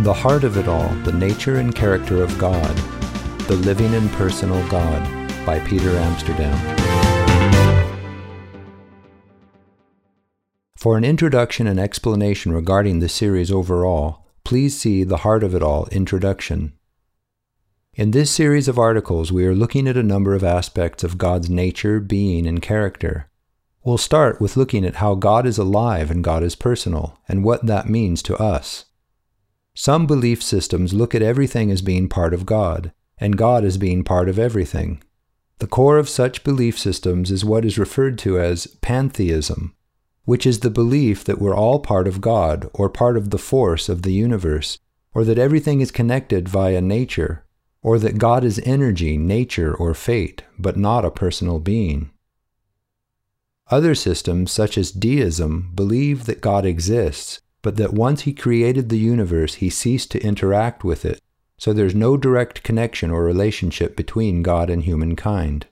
The Heart of It All, The Nature and Character of God, The Living and Personal God, by Peter Amsterdam. For an introduction and explanation regarding this series overall, please see The Heart of It All Introduction. In this series of articles, we are looking at a number of aspects of God's nature, being, and character. We'll start with looking at how God is alive and God is personal, and what that means to us. Some belief systems look at everything as being part of God, and God as being part of everything. The core of such belief systems is what is referred to as pantheism, which is the belief that we're all part of God, or part of the force of the universe, or that everything is connected via nature, or that God is energy, nature, or fate, but not a personal being. Other systems, such as deism, believe that God exists, but that once He created the universe, He ceased to interact with it, so there's no direct connection or relationship between God and humankind.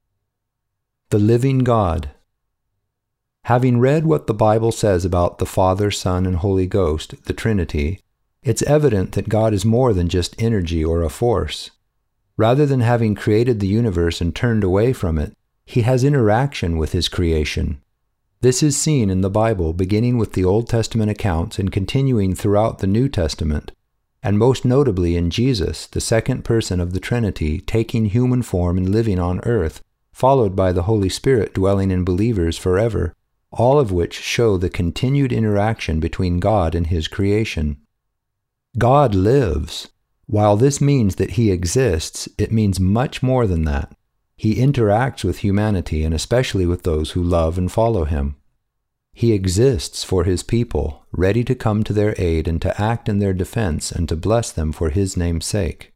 The living God. Having read what the Bible says about the Father, Son, and Holy Ghost, the Trinity, it's evident that God is more than just energy or a force. Rather than having created the universe and turned away from it, He has interaction with His creation. This is seen in the Bible, beginning with the Old Testament accounts and continuing throughout the New Testament, and most notably in Jesus, the second person of the Trinity, taking human form and living on earth, followed by the Holy Spirit dwelling in believers forever, all of which show the continued interaction between God and His creation. God lives. While this means that He exists, it means much more than that. He interacts with humanity, and especially with those who love and follow Him. He exists for His people, ready to come to their aid and to act in their defense and to bless them for His name's sake.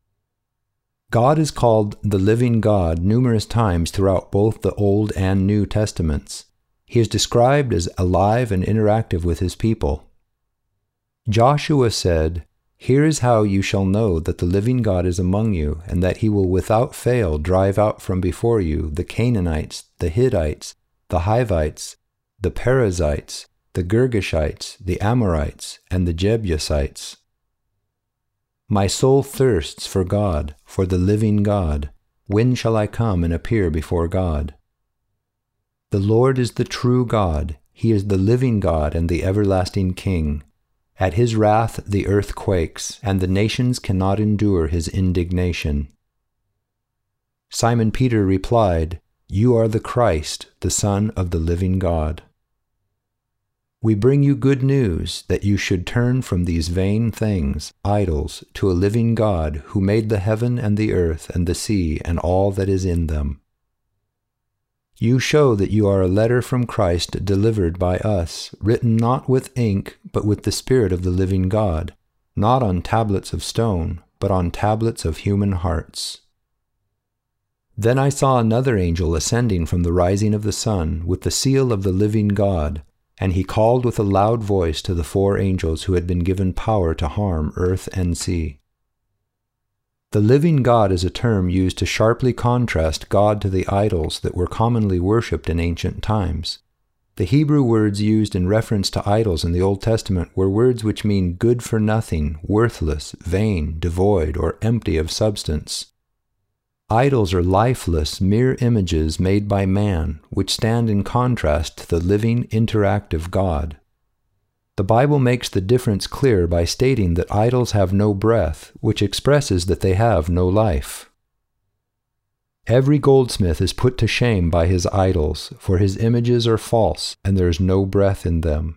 God is called the living God numerous times throughout both the Old and New Testaments. He is described as alive and interactive with His people. Joshua said, "Here is how you shall know that the living God is among you, and that He will without fail drive out from before you the Canaanites, the Hittites, the Hivites, the Perizzites, the Girgashites, the Amorites, and the Jebusites. My soul thirsts for God, for the living God. When shall I come and appear before God? The Lord is the true God. He is the living God and the everlasting King. At His wrath the earth quakes, and the nations cannot endure His indignation." Simon Peter replied, "You are the Christ, the Son of the living God." We bring you good news that you should turn from these vain things, idols, to a living God who made the heaven and the earth and the sea and all that is in them. You show that you are a letter from Christ delivered by us, written not with ink, but with the Spirit of the living God, not on tablets of stone, but on tablets of human hearts. Then I saw another angel ascending from the rising of the sun, with the seal of the living God, and he called with a loud voice to the 4 angels who had been given power to harm earth and sea. The living God is a term used to sharply contrast God to the idols that were commonly worshipped in ancient times. The Hebrew words used in reference to idols in the Old Testament were words which mean good for nothing, worthless, vain, devoid, or empty of substance. Idols are lifeless, mere images made by man, which stand in contrast to the living, interactive God. The Bible makes the difference clear by stating that idols have no breath, which expresses that they have no life. Every goldsmith is put to shame by his idols, for his images are false, and there is no breath in them.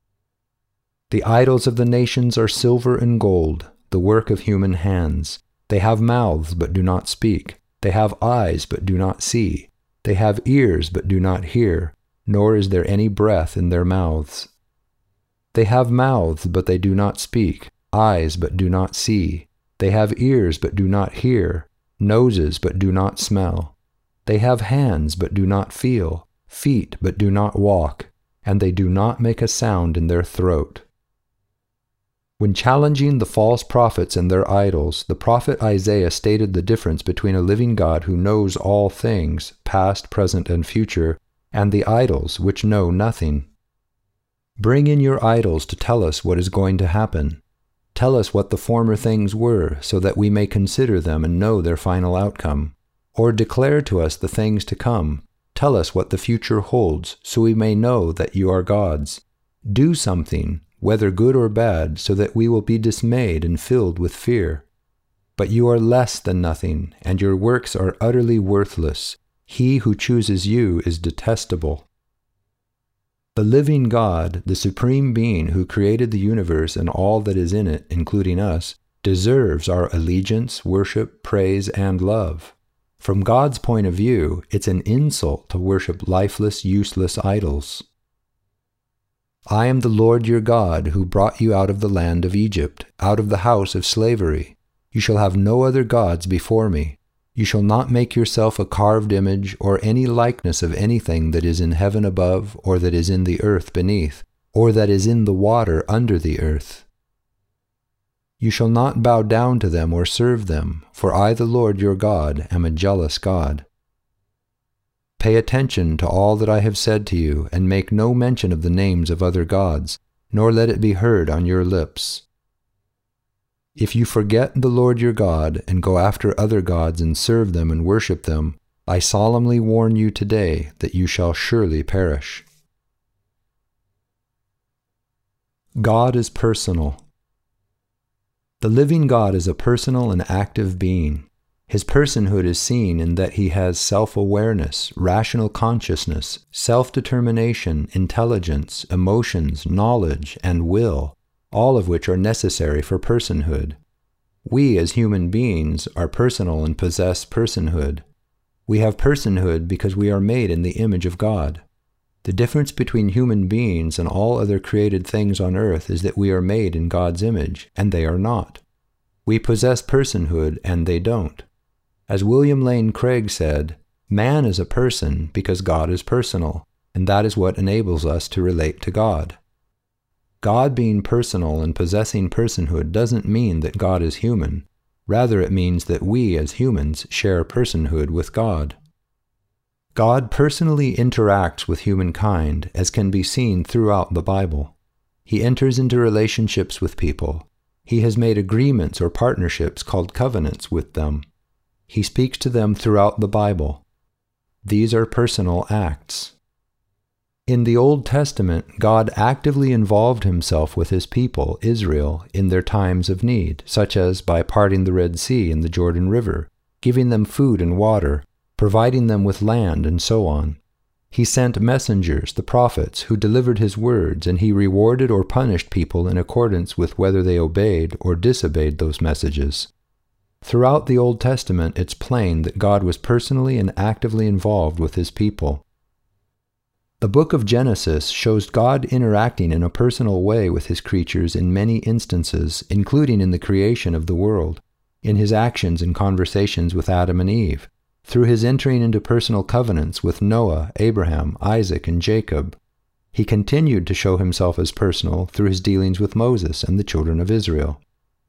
The idols of the nations are silver and gold, the work of human hands. They have mouths but do not speak. They have eyes but do not see. They have ears but do not hear, nor is there any breath in their mouths. They have mouths, but they do not speak, eyes, but do not see. They have ears, but do not hear, noses, but do not smell. They have hands, but do not feel, feet, but do not walk, and they do not make a sound in their throat. When challenging the false prophets and their idols, the prophet Isaiah stated the difference between a living God who knows all things, past, present, and future, and the idols which know nothing. Bring in your idols to tell us what is going to happen. Tell us what the former things were, so that we may consider them and know their final outcome. Or declare to us the things to come. Tell us what the future holds, so we may know that you are gods. Do something, whether good or bad, so that we will be dismayed and filled with fear. But you are less than nothing, and your works are utterly worthless. He who chooses you is detestable. The living God, the supreme being who created the universe and all that is in it, including us, deserves our allegiance, worship, praise, and love. From God's point of view, it's an insult to worship lifeless, useless idols. I am the Lord your God, who brought you out of the land of Egypt, out of the house of slavery. You shall have no other gods before me. You shall not make yourself a carved image or any likeness of anything that is in heaven above, or that is in the earth beneath, or that is in the water under the earth. You shall not bow down to them or serve them, for I, the Lord your God, am a jealous God. Pay attention to all that I have said to you, and make no mention of the names of other gods, nor let it be heard on your lips. If you forget the Lord your God, and go after other gods and serve them and worship them, I solemnly warn you today that you shall surely perish. God is personal. The living God is a personal and active being. His personhood is seen in that he has self-awareness, rational consciousness, self-determination, intelligence, emotions, knowledge, and will, all of which are necessary for personhood. We, as human beings, are personal and possess personhood. We have personhood because we are made in the image of God. The difference between human beings and all other created things on earth is that we are made in God's image, and they are not. We possess personhood, and they don't. As William Lane Craig said, man is a person because God is personal, and that is what enables us to relate to God. God being personal and possessing personhood doesn't mean that God is human. Rather, it means that we, as humans, share personhood with God. God personally interacts with humankind, as can be seen throughout the Bible. He enters into relationships with people. He has made agreements or partnerships called covenants with them. He speaks to them throughout the Bible. These are personal acts. In the Old Testament, God actively involved himself with his people, Israel, in their times of need, such as by parting the Red Sea and the Jordan River, giving them food and water, providing them with land, and so on. He sent messengers, the prophets, who delivered his words, and he rewarded or punished people in accordance with whether they obeyed or disobeyed those messages. Throughout the Old Testament, it's plain that God was personally and actively involved with his people. The book of Genesis shows God interacting in a personal way with his creatures in many instances, including in the creation of the world, in his actions and conversations with Adam and Eve, through his entering into personal covenants with Noah, Abraham, Isaac, and Jacob. He continued to show himself as personal through his dealings with Moses and the children of Israel.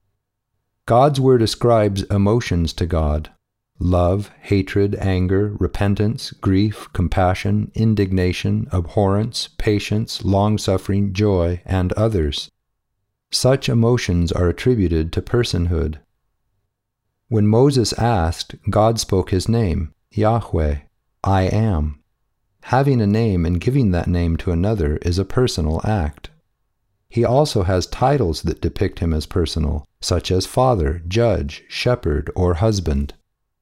God's word ascribes emotions to God: love, hatred, anger, repentance, grief, compassion, indignation, abhorrence, patience, long-suffering, joy, and others. Such emotions are attributed to personhood. When Moses asked, God spoke his name, Yahweh, I am. Having a name and giving that name to another is a personal act. He also has titles that depict him as personal, such as Father, Judge, Shepherd, or Husband.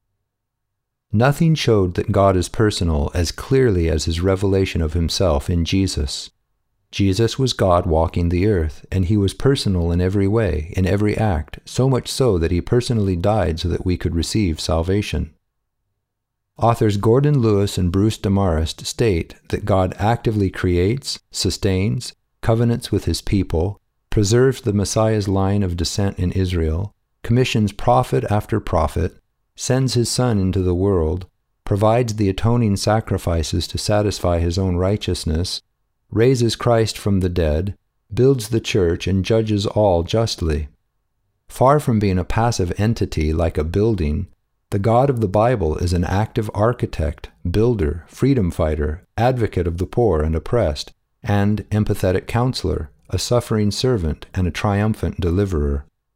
Nothing showed that God is personal as clearly as his revelation of himself in Jesus. Jesus was God walking the earth, and he was personal in every way, in every act, so much so that he personally died so that we could receive salvation. Authors Gordon Lewis and Bruce Demarest state that God actively creates, sustains, covenants with his people, preserves the Messiah's line of descent in Israel, commissions prophet after prophet, sends his Son into the world, provides the atoning sacrifices to satisfy his own righteousness, raises Christ from the dead, builds the church, and judges all justly. Far from being a passive entity like a building, the God of the Bible is an active architect, builder, freedom fighter, advocate of the poor and oppressed, and empathetic counselor, a suffering servant, and a triumphant deliverer.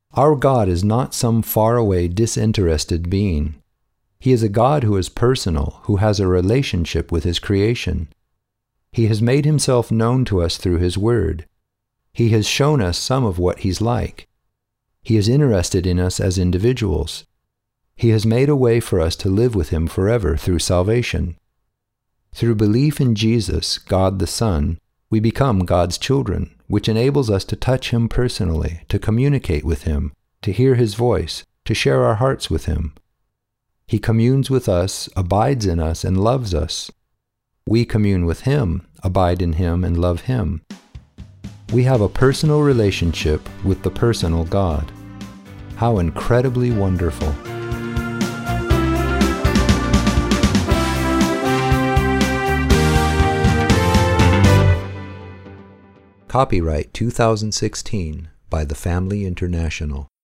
Our God is not some faraway, disinterested being. He is a God who is personal, who has a relationship with His creation. He has made Himself known to us through His Word. He has shown us some of what He's like. He is interested in us as individuals. He has made a way for us to live with Him forever through salvation. Through belief in Jesus, God the Son, we become God's children, which enables us to touch Him personally, to communicate with Him, to hear His voice, to share our hearts with Him. He communes with us, abides in us, and loves us. We commune with Him, abide in Him, and love Him. We have a personal relationship with the personal God. How incredibly wonderful! Copyright 2016 by The Family International.